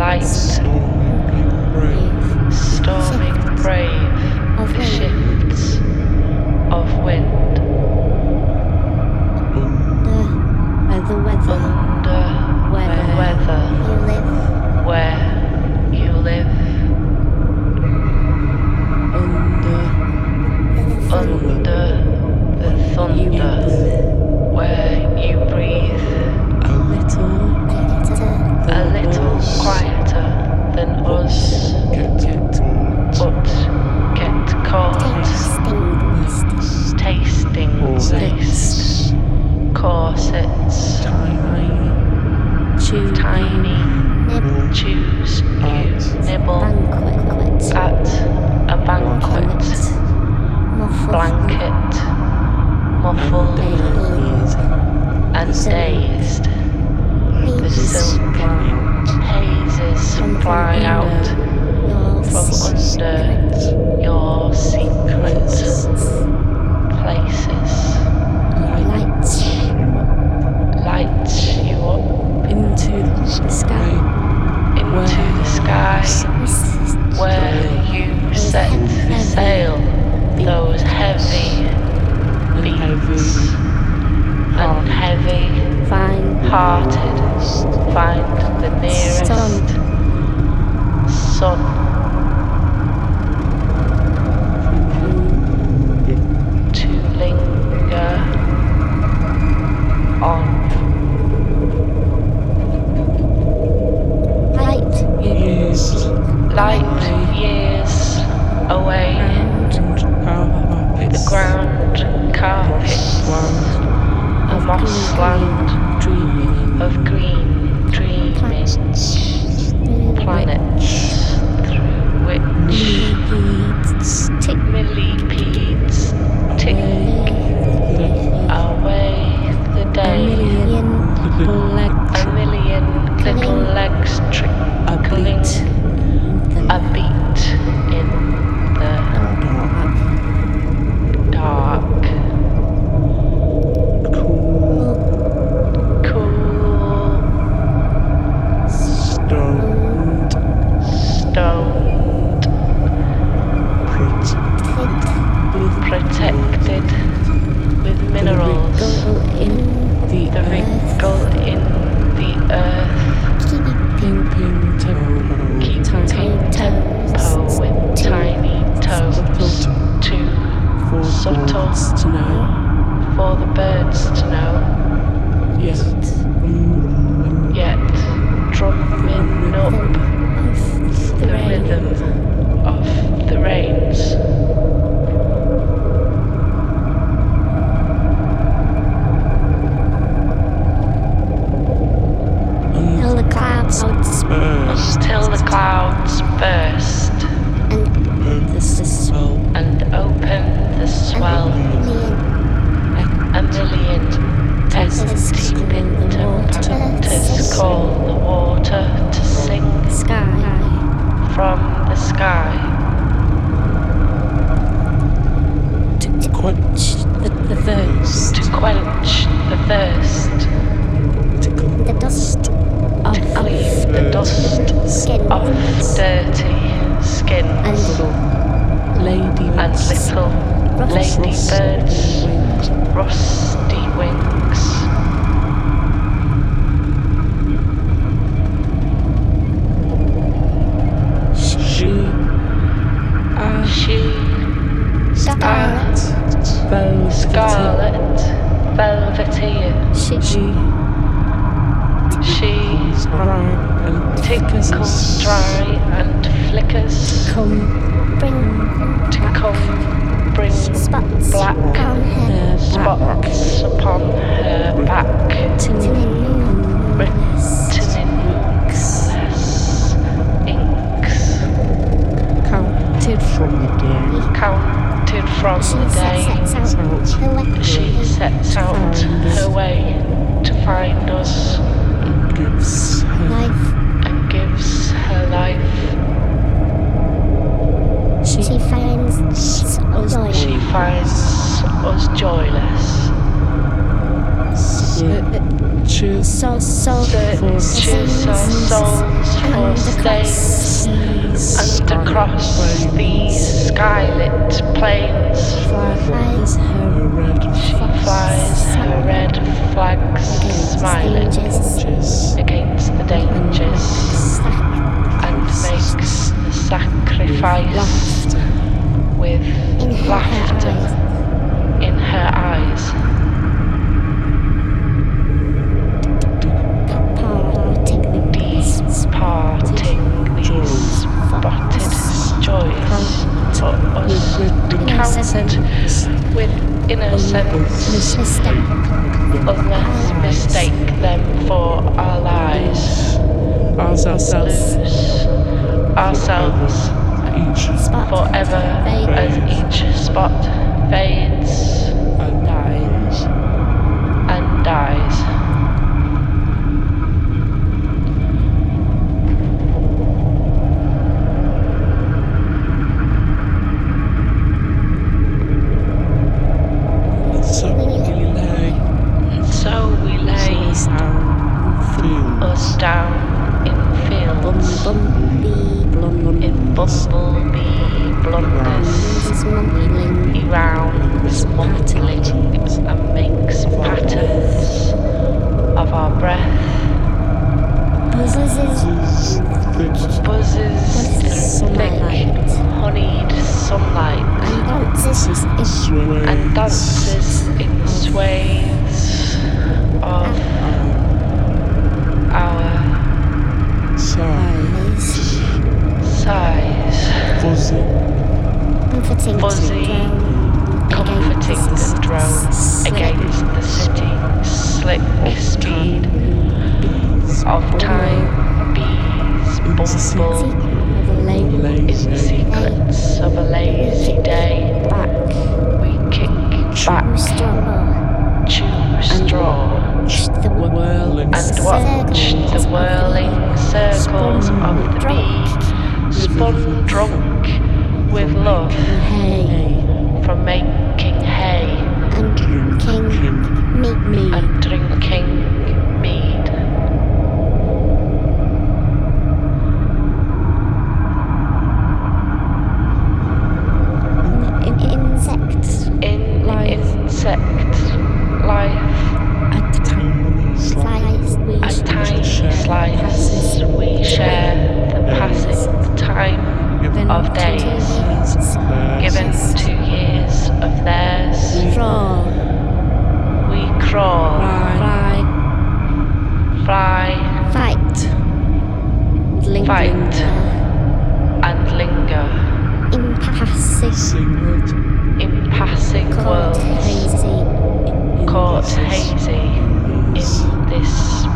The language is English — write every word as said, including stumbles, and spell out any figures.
light, storming brave, storming brave, of the wind. shifts of wind, Under where the weather under Where the weather you live. where you live, under under the thunder where you breathe, a little a little quieter than us, get caught, but get caught tasting waste, corsets, tiny tiny, nibble choose you nibble Banquet. at a banquet, blanket, muffled and dazed, the silk hazes fly out from under your secret places, Lights lights you up into the sky, into the sky where you set sail, those heavy beats and heavy Fine hearted find the nearest Sun. sun to linger on. Light years Light years away, the ground carpet, a mossland dreaming of green dreaming planets through which Tick millipedes tick away the day. A million little legs trickling a beat in the dark. cool Cool, stoned stoned, protected with minerals, the the wrinkle in the earth, keeping tempo keeping tempo with tiny toes, too for subtle birds to know. for the birds to know, Yes, yet drumming up the rhythm of the rains. Till the clouds burst Until the clouds burst and the swell and open the swell, a million hesitating to call the water to sing sky from the sky, to quench the, the thirst, to quench the thirst, to clean the dust to clean the dust skin off dirty skin and lady and little ladybirds' wings, rusty wings. she, ah, She scarlet velvet, scarlet velveteer, she she, she brown and tickles dry and flickers come bring to come bring spots black on her spots upon her back, to moon written in inks, less inks, counted from the day, counted from she the day sets out her way she sets out her way to find us and gives her life and gives her life. she finds us joy She finds us joyless, searches so so searches our souls for days, and across these skylit plains, flies her red she flies her red flags, smiling against the dangers, and makes the sacrifice with laughter in her eyes. Parting these spotted joys for us to count with innocence, others mistake them for our lies, ourselves lose ourselves forever as each spot fades and dies. and dies. So we lay So we lay down, us down in fields, in bumblebee blunders. He rounds, mumbling, and makes patterns of our breath. Buzzes Buzzes through thick, honeyed sunlight, and dances in and dances in swathes of our sighs, sighs, fuzzy, comforting fuzzy, comforting and drone against the city, slick speed of time. Bees bumble in the secrets of a lazy day. We kick back, chew straw, the whirling and watch the whirling circles of the bee, spun drunk with love from making hay and king meet me and drinking mead. in insects In insect life, at the time flies we a tiny slice, we share the passing time of days, given to years of theirs. draw We crawl, fly, fly, fight fight, and linger impassive singlet, in passing cold worlds, hazy caught hazy in this